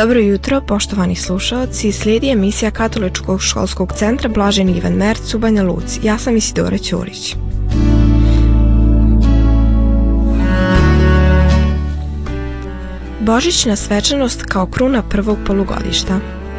Dobro jutro, poštovani slušalci. Slijedi emisija Katoličkog školskog centra Blaženi Ivan Merc u Banja Luci. Ja sam Isidora Ćurić. Božićna svečanost kao kruna prvog polugodišta.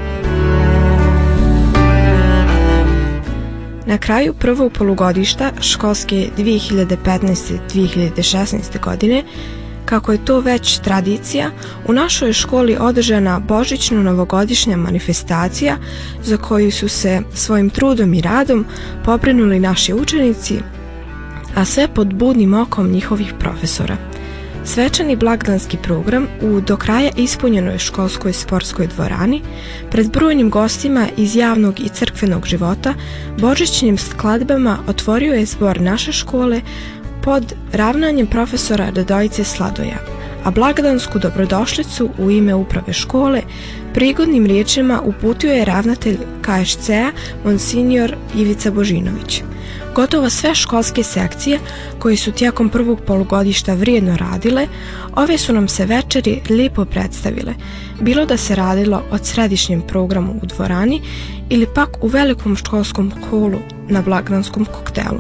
Na kraju prvog polugodišta školske 2015-2016. godine, kako je to već tradicija, u našoj školi održana božićno-novogodišnja manifestacija za koju su se svojim trudom i radom pobrinuli naši učenici, a sve pod budnim okom njihovih profesora. Svečani blagdanski program u do kraja ispunjenoj školskoj sportskoj dvorani, pred brojnim gostima iz javnog i crkvenog života, božićnim skladbama otvorio je zbor naše škole pod ravnanjem profesora Radojice Sladoja, a blagdansku dobrodošlicu u ime uprave škole prigodnim riječima uputio je ravnatelj KŠC-a Monsignor Ivica Božinović. Gotovo sve školske sekcije koje su tijekom prvog polugodišta vrijedno radile, ove su nam se večeri lijepo predstavile, bilo da se radilo o središnjem programu u dvorani ili pak u velikom školskom holu na blagdanskom koktelu.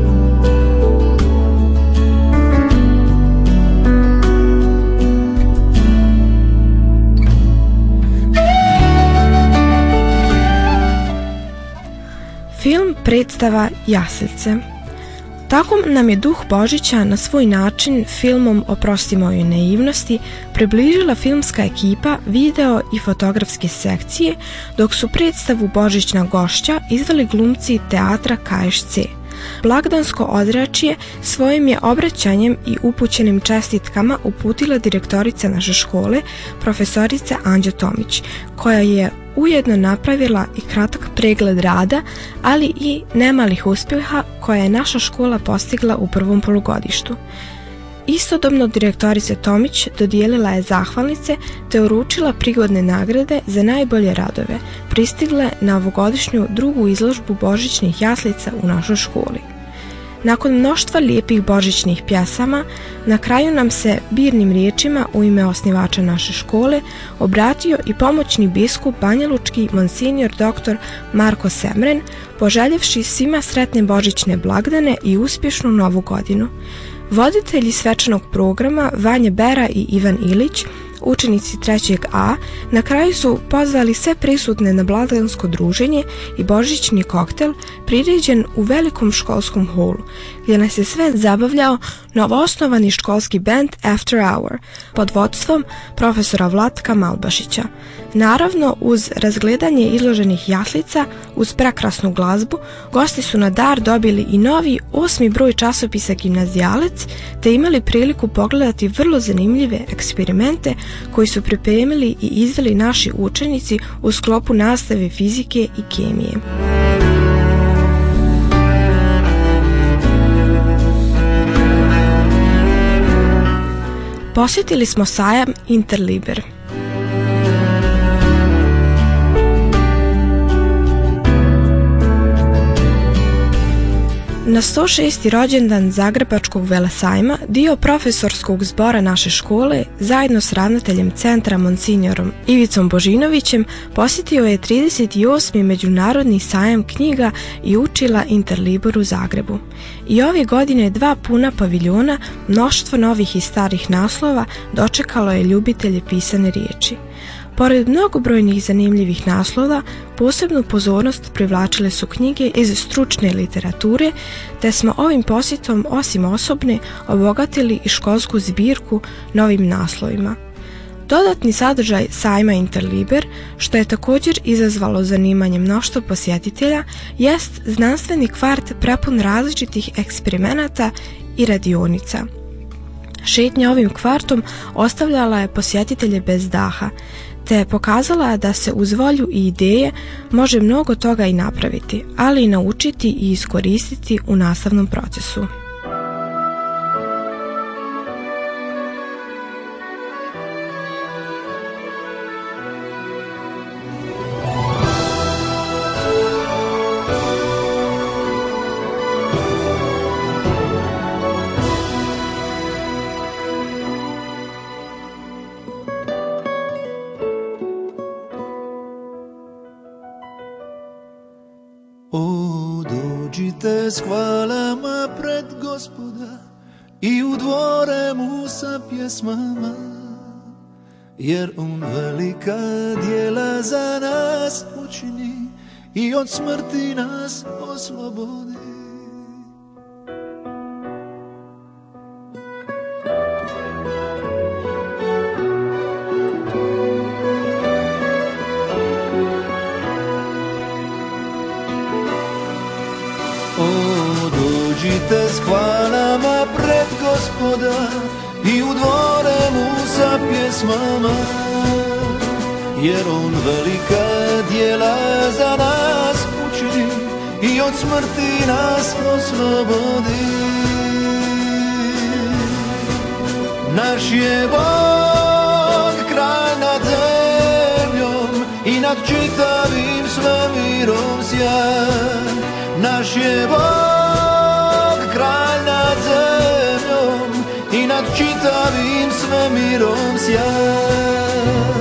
Film predstava Jaslice. Tako nam je duh Božića na svoj način filmom Oprosti mojoj naivnosti približila filmska ekipa video i fotografske sekcije, dok su predstavu Božićna gošća izveli glumci teatra KŠC. Blagdansko ozračje svojim je obraćanjem i upućenim čestitkama uputila direktorica naše škole, profesorica Anđa Tomić, koja je ujedno napravila i kratak pregled rada, ali i nemalih uspjeha koje je naša škola postigla u prvom polugodištu. Istodobno direktorica Tomić dodijelila je zahvalnice te uručila prigodne nagrade za najbolje radove, pristigle na ovogodišnju drugu izložbu božićnih jaslica u našoj školi. Nakon mnoštva lijepih božićnih pjesama, na kraju nam se birnim riječima u ime osnivača naše škole obratio i pomoćni biskup banjalučki Monsignor dr. Marko Semren, poželjevši svima sretne božićne blagdane i uspješnu novu godinu. Voditelji svečanog programa Vanja Bera i Ivan Ilić, učenici 3. A, na kraju su pozvali sve prisutne na blagdansko druženje i božićni koktel priređen u velikom školskom holu, gdje nas je sve zabavljao novoosnovani školski band After Hour pod vodstvom profesora Vlatka Malbašića. Naravno, uz razgledanje izloženih jaslica, uz prekrasnu glazbu, gosti su na dar dobili i novi 8. broj časopisa Gimnazijalac, te imali priliku pogledati vrlo zanimljive eksperimente koji su pripremili i izveli naši učenici u sklopu nastave fizike i kemije. Posjetili smo sajam Interliber. Na 106. rođendan Zagrebačkog velesajma dio profesorskog zbora naše škole zajedno s ravnateljem centra Monsignorom Ivicom Božinovićem posjetio je 38. međunarodni sajam knjiga i učila Interliber u Zagrebu. I ove godine 2 puna paviljona, mnoštvo novih i starih naslova dočekalo je ljubitelje pisane riječi. Pored mnogobrojnih zanimljivih naslova, posebnu pozornost privlačile su knjige iz stručne literature, te smo ovim posjetom osim osobne obogatili i školsku zbirku novim naslovima. Dodatni sadržaj sajma Interliber, što je također izazvalo zanimanje mnoštvo posjetitelja, jest znanstveni kvart prepun različitih eksperimenata i radionica. Šetnja ovim kvartom ostavljala je posjetitelje bez daha, te je pokazala da se uz volju i ideje može mnogo toga i napraviti, ali i naučiti i iskoristiti u nastavnom procesu. Dođite s hvalama pred Gospoda i u dvore mu sa pjesmama, jer on velika djela za nas učini i od smrti nas oslobodi. Dođite s hvalama pred Gospoda i u dvore mu sa pjesmama, jer on velika djela za nas učini i od smrti nas oslobodi. Naš je Bog kralj nad zemljom i nad čitavim svemirom sjajan. Naš je Bog kralj nad zemljom i nad čitavim svemirom sjajan.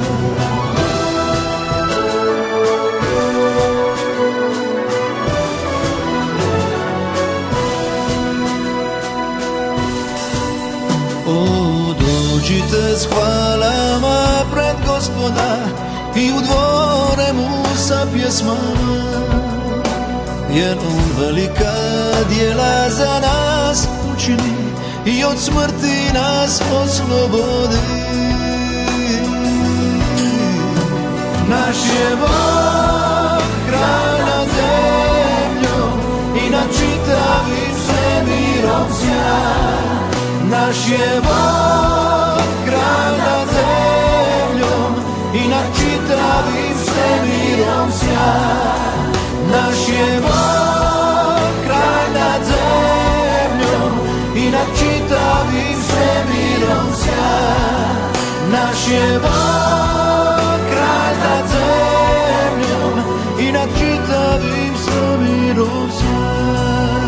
Dođite s hvalama pred Gospoda i u dvore mu sa pjesmama, jer on velika djela za nas učini i od smrti nas oslobodi. Naš je Bog kralj nad zemljom i nad čitavim svemirom sjajan. Naš je Bog kralj nad zemljom i nad čitavim svemirom sjajan. Naš je Bog kralj nad zemljom i nad čitavim svemirom sjajan. Naš je Bog kralj nad zemljom i nad čitavim svemirom sjajan.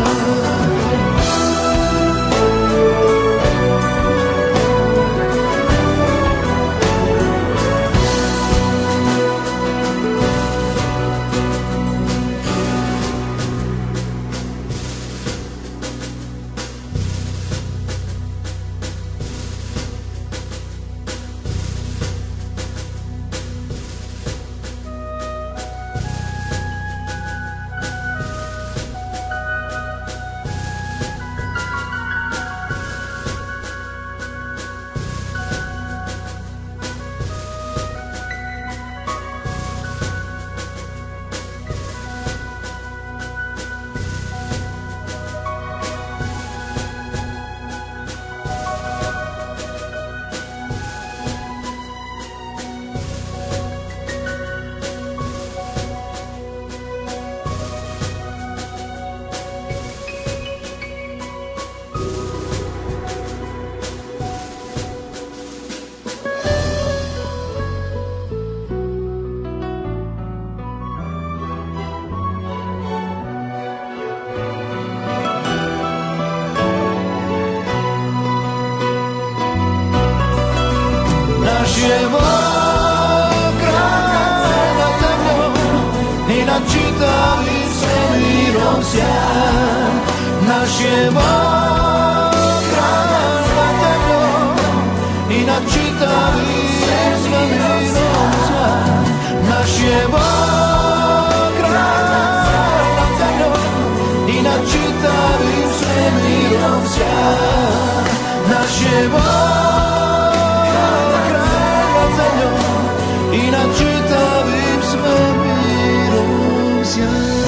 Naš je Bog kralj nad zemljom i nad čitavim svemirom sjajan. Naš je Bog kralj nad zemljom i nad čitavim svemirom sjajan. Naš je Bog kralj nad zemljom i nad čitavim svemirom sjajan.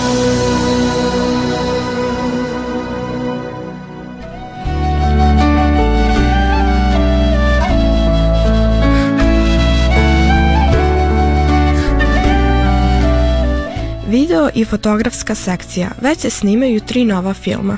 Video i fotografska sekcija. Već se snimaju 3 nova filma.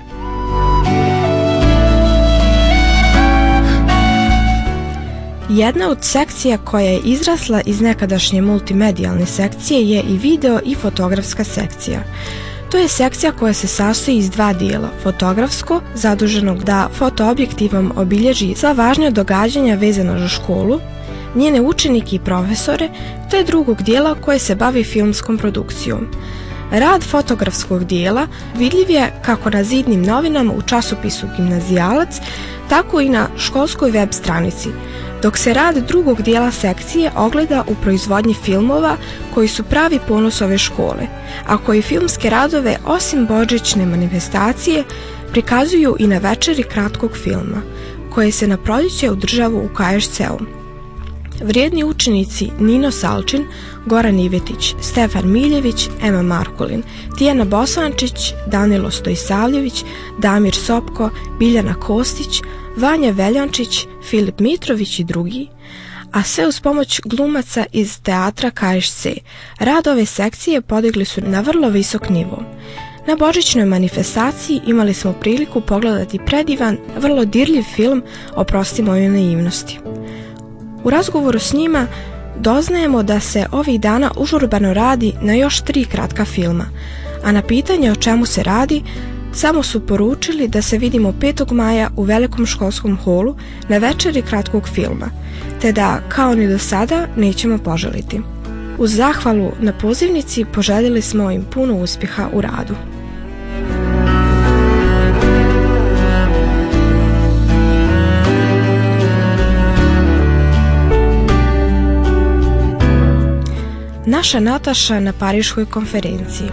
Jedna od sekcija koja je izrasla iz nekadašnje multimedijalne sekcije je i video i fotografska sekcija. To je sekcija koja se sastoji iz 2 dijela. Fotografsko, zaduženog da fotoobjektivom obilježi sva važnija događanja vezana za školu, njene učenike i profesore, te drugog dijela koje se bavi filmskom produkcijom. Rad fotografskog dijela vidljiv je kako na zidnim novinama u časopisu Gimnazijalac, tako i na školskoj web stranici, dok se rad drugog dijela sekcije ogleda u proizvodnji filmova koji su pravi ponos ove škole, a koji filmske radove osim božićne manifestacije prikazuju i na večeri kratkog filma, koje se na proljeće održava u KSC-u. Vrijedni učenici Nino Salčin, Goran Ivetić, Stefan Miljević, Ema Markulin, Tijana Bosančić, Danilo Stojisavljević, Damir Sopko, Biljana Kostić, Vanja Veljančić, Filip Mitrović i drugi, a sve uz pomoć glumaca iz teatra KSC. Rad ove sekcije podigli su na vrlo visok nivo. Na božićnoj manifestaciji imali smo priliku pogledati predivan, vrlo dirljiv film Oprosti moju naivnosti. U razgovoru s njima doznajemo da se ovih dana užurbano radi na još 3 kratka filma, a na pitanje o čemu se radi samo su poručili da se vidimo 5. maja u velikom školskom holu na večeri kratkog filma, te da, kao ni do sada, nećemo poželiti. Uz zahvalu na pozivnici poželjeli smo im puno uspjeha u radu. Naša Nataša na Pariškoj konferenciji.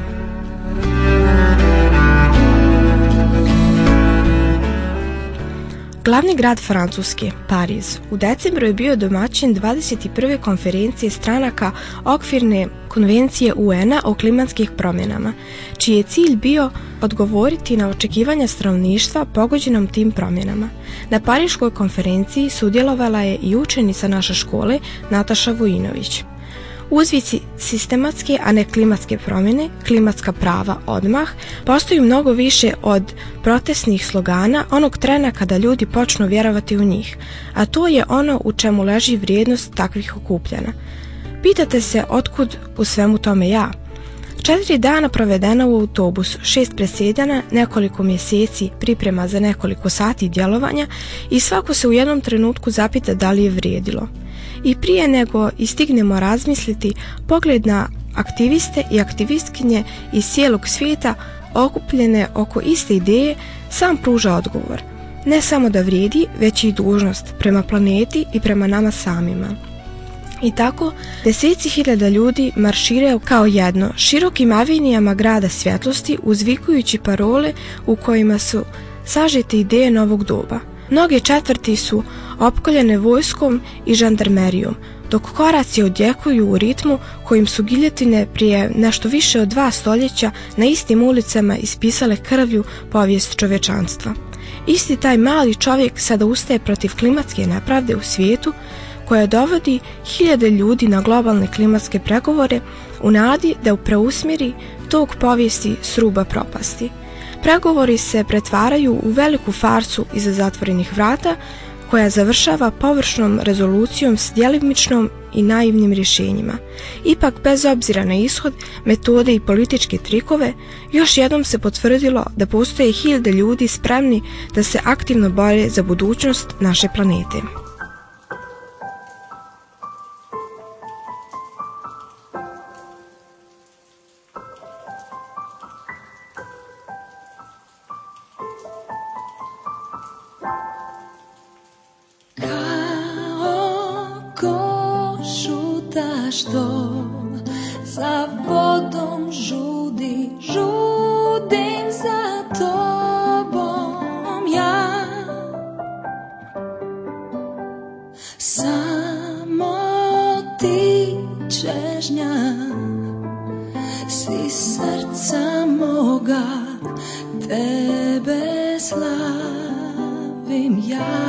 Glavni grad Francuske, Pariz, u decembru je bio domaćin 21. konferencije stranaka okvirne konvencije UN-a o klimatskim promjenama, čiji je cilj bio odgovoriti na očekivanja stanovništva pogođenom tim promjenama. Na Pariškoj konferenciji sudjelovala je i učenica naše škole Nataša Vujinović. Uzvici sistematske, a ne klimatske promjene, klimatska prava odmah, postoji mnogo više od protestnih slogana onog trena kada ljudi počnu vjerovati u njih, a to je ono u čemu leži vrijednost takvih okupljanja. Pitate se otkud u svemu tome ja? 4 dana provedena u autobusu, 6 presjedana, nekoliko mjeseci priprema za nekoliko sati djelovanja i svako se u jednom trenutku zapita da li je vrijedilo. I prije nego stignemo razmisliti, pogled na aktiviste i aktivistkinje iz cijelog svijeta okupljene oko iste ideje sam pruža odgovor. Ne samo da vrijedi, već i dužnost prema planeti i prema nama samima. I tako, deseci hiljada ljudi marširaju kao jedno, širokim avenijama grada svjetlosti, uzvikujući parole u kojima su sažete ideje novog doba. Mnoge četvrti su opkoljene vojskom i žandarmerijom, dok koraci odjekuju u ritmu kojim su giljotine prije nešto više od 2 stoljeća na istim ulicama ispisale krvlju povijest čovječanstva. Isti taj mali čovjek sada ustaje protiv klimatske nepravde u svijetu, koja dovodi hiljade ljudi na globalne klimatske pregovore u nadi da preusmjeri tok povijesti s ruba propasti. Pregovori se pretvaraju u veliku farsu iza zatvorenih vrata, koja završava površnom rezolucijom s djelimičnom i naivnim rješenjima. Ipak, bez obzira na ishod, metode i političke trikove, još jednom se potvrdilo da postoje hiljade ljudi spremni da se aktivno bore za budućnost naše planete. Što za vodom žudim za tobom ja. Samo ti čežnja si srca moga, tebe slavim ja.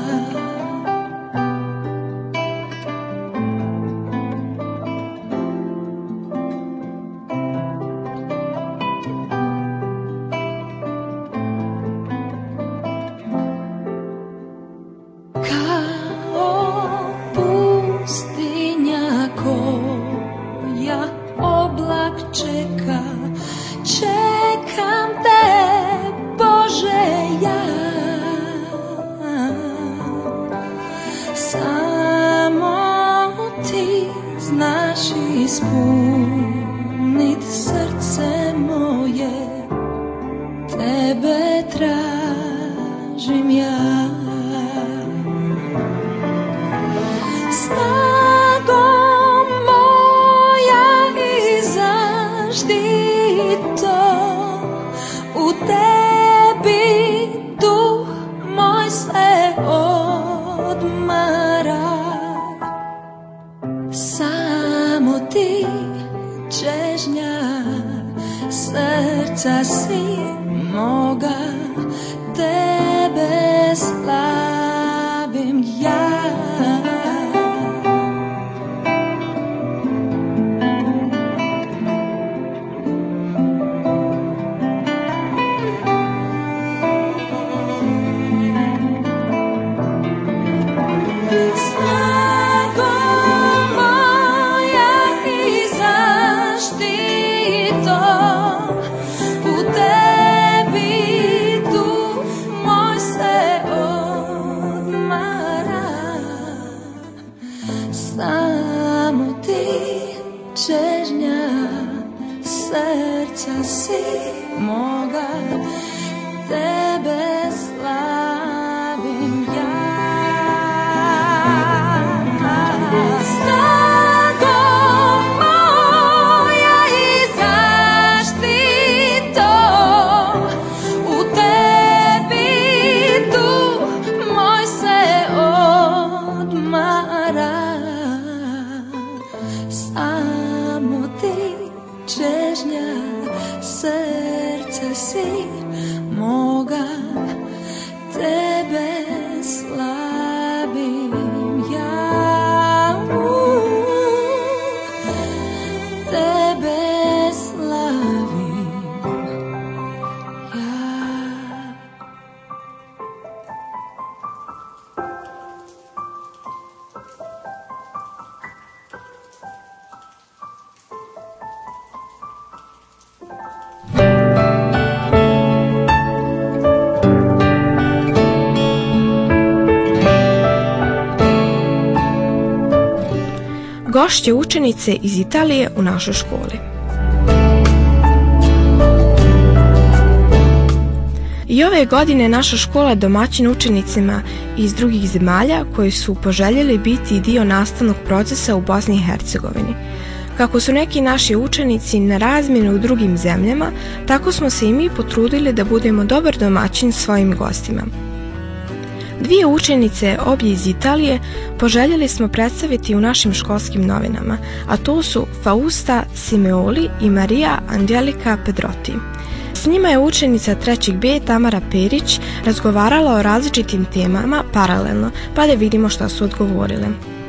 Čekam te, Bože, ja. Samo ti znaš ispuniti nit srce moje, tebe tražim ja. Snagom moja i zaštito, u tebi duh moj se odmara. Samo ti čežnja srca si moga, tebe slavim ja. Srca si moga, tebe slavim ja. Snagom moja i zaštito, u tebi duh moj se odmara. Samo ti čežnja srca si moga, tebe slavim ja. Tebe slavim ja. Gošće učenice iz Italije u našoj školi. I ove godine naša škola je domaćin učenicima iz drugih zemalja koji su poželjeli biti dio nastavnog procesa u Bosni i Hercegovini. Kako su neki naši učenici na razmjenu u drugim zemljama, tako smo se i mi potrudili da budemo dobar domaćin svojim gostima. Dvije učenice, obje iz Italije, poželjeli smo predstaviti u našim školskim novinama, a to su Fausta Simeoli i Marija Anđelika Pedroti. S njima je učenica 3. B Tamara Perić razgovarala o različitim temama paralelno, pa da vidimo šta su odgovorile.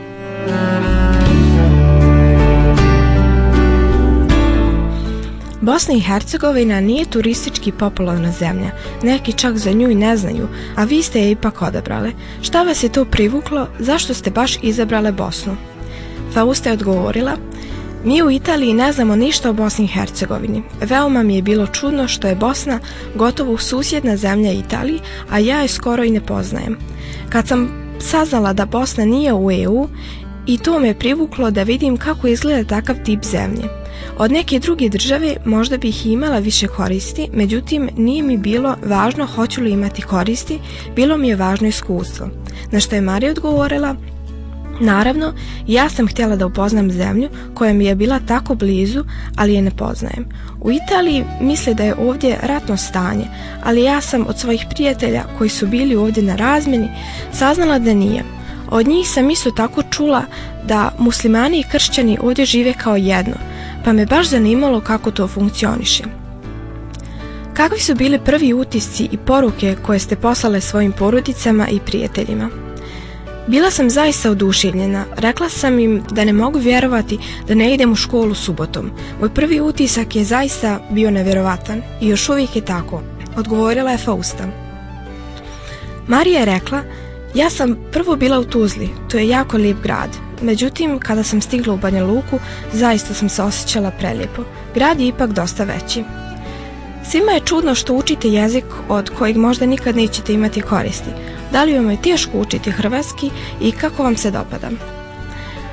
Bosna i Hercegovina nije turistički popularna zemlja, neki čak za nju i ne znaju, a vi ste je ipak odabrale. Šta vas je to privuklo, zašto ste baš izabrale Bosnu? Fausta je odgovorila: mi u Italiji ne znamo ništa o Bosni i Hercegovini. Veoma mi je bilo čudno što je Bosna gotovo susjedna zemlja Italiji, a ja je skoro i ne poznajem. Kad sam saznala da Bosna nije u EU, i to me privuklo da vidim kako izgleda takav tip zemlje. Od neke druge države možda bih imala više koristi, međutim nije mi bilo važno hoću li imati koristi, bilo mi je važno iskustvo. Na što je Marija odgovorila: naravno, ja sam htjela da upoznam zemlju koja mi je bila tako blizu, ali je ne poznajem. U Italiji misle da je ovdje ratno stanje, ali ja sam od svojih prijatelja koji su bili ovdje na razmjeni saznala da nije. Od njih sam isto tako čula da muslimani i kršćani ovdje žive kao jedno, pa me baš zanimalo kako to funkcioniše. Kakvi su bili prvi utisci i poruke koje ste poslale svojim porodicama i prijateljima? Bila sam zaista oduševljena, rekla sam im da ne mogu vjerovati da ne idem u školu subotom. Moj prvi utisak je zaista bio nevjerovatan i još uvijek je tako, odgovorila je Fausta. Marija je rekla: ja sam prvo bila u Tuzli, to je jako lijep grad. Međutim, kada sam stigla u Banja Luku, zaista sam se osjećala prelijepo. Grad je ipak dosta veći. Svima je čudno što učite jezik od kojeg možda nikad nećete imati koristi. Da li vam je teško učiti hrvatski i kako vam se dopada?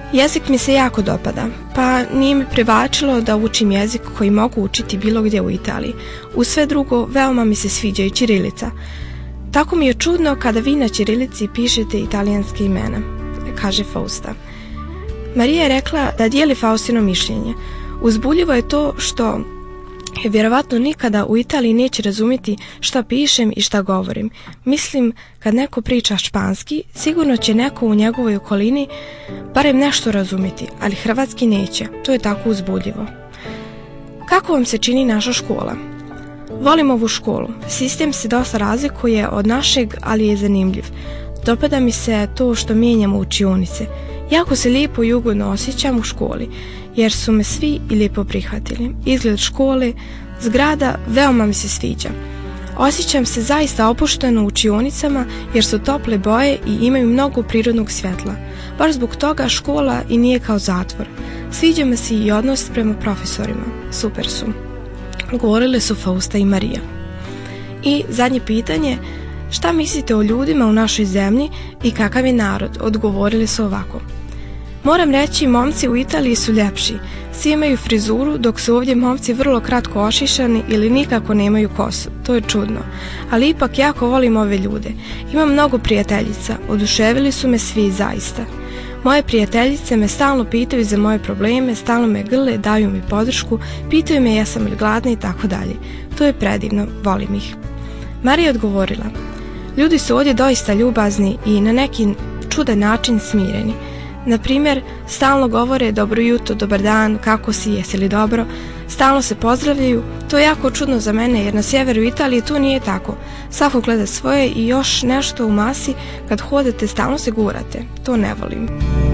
Jezik mi se jako dopada, pa nije mi privlačilo da učim jezik koji mogu učiti bilo gdje u Italiji. Uz sve drugo, veoma mi se sviđa i ćirilica. Tako mi je čudno kada vi na ćirilici pišete italijanske imena, kaže Fausta. Marija je rekla da dijeli Faustino mišljenje. Uzbudljivo je to što vjerovatno nikada u Italiji neće razumjeti šta pišem i šta govorim. Mislim, kad neko priča španski, sigurno će neko u njegovoj okolini barem nešto razumjeti, ali hrvatski neće. To je tako uzbudljivo. Kako vam se čini naša škola? Volim ovu školu. Sistem se dosta razlikuje od našeg, ali je zanimljiv. Dopada mi se to što mijenjamo učionice. Jako se lijepo i ugodno osjećam u školi, jer su me svi i lijepo prihvatili. Izgled škole, zgrada, veoma mi se sviđa. Osjećam se zaista opušteno u učionicama jer su tople boje i imaju mnogo prirodnog svjetla. Baš zbog toga škola i nije kao zatvor. Sviđa mi se i odnos prema profesorima. Super su. Govorile su Fausta i Marija. I zadnje pitanje, šta mislite o ljudima u našoj zemlji i kakav je narod? Odgovorili su ovako. Moram reći, momci u Italiji su ljepši. Svi imaju frizuru, dok su ovdje momci vrlo kratko ošišani ili nikako nemaju kosu. To je čudno. Ali ipak jako volim ove ljude. Imam mnogo prijateljica. Oduševili su me svi zaista. Moje prijateljice me stalno pitaju za moje probleme, stalno me grle, daju mi podršku, pitaju me jesam li gladna i tako dalje. To je predivno, volim ih. Marija je odgovorila. Ljudi su ovdje doista ljubazni i na neki čudan način smireni. Na primjer, stalno govore dobro jutro, dobar dan, kako si, jesi li dobro, stalno se pozdravljaju. To je jako čudno za mene jer na sjeveru Italije to nije tako. Svako gleda svoje i još nešto u masi, kad hodate stalno se gurate. To ne volim.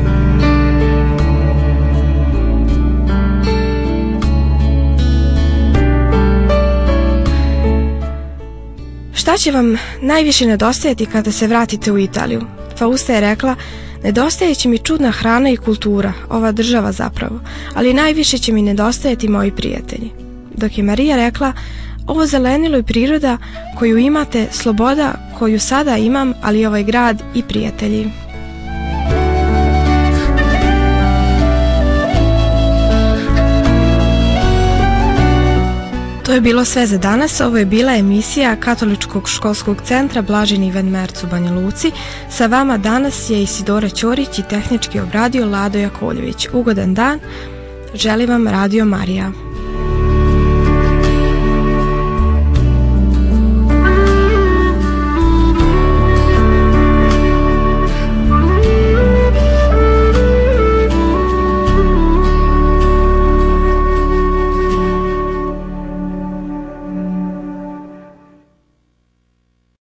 Šta će vam najviše nedostajati kada se vratite u Italiju? Fausta je rekla, nedostajat će mi čudna hrana i kultura, ova država zapravo, ali najviše će mi nedostajati moji prijatelji. Dok je Marija rekla, ovo zelenilo i priroda koju imate, sloboda koju sada imam, ali ovaj grad i prijatelji. To je bilo sve za danas. Ovo je bila emisija Katoličkog školskog centra Blaženi Ivan Merc u Banja Luci. Sa vama danas je Isidora Ćorić i tehnički obradio Lado Jakovljević. Ugodan dan, želim vam Radio Marija.